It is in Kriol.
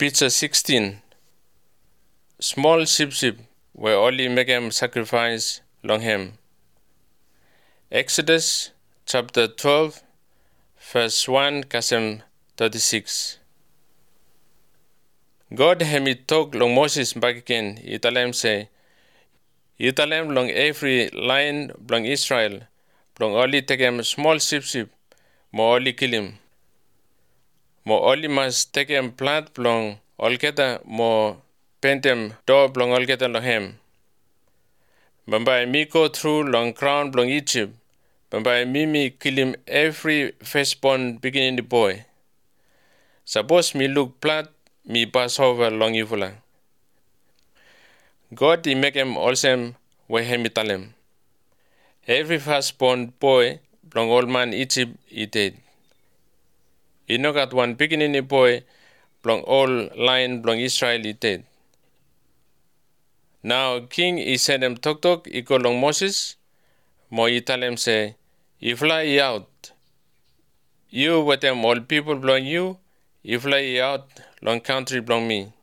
Picture 16. Small sheep were only make him sacrifice long him. Exodus chapter 12 verse 1 kasem 36. God hemi talk long Moses back again. Italem say, Italem long every line long Israel, long only take him small sheep, mo only kill him. Mo only must take him plant long olgeta mo paint him door long olgeta long him. Bambai me go through long crown long Egypt. Bambai me kill him every firstborn beginning the boy. Suppose me look plant me pass over long Ivula. God he make him also where him italem. Every firstborn boy long old man Egypt he did. He no got one beginning boy long all line long Israel he did. Now king he send him talk he go long Moses. Mo he tell him say, he fly out. You with them all people belong you, he fly out long country belong me.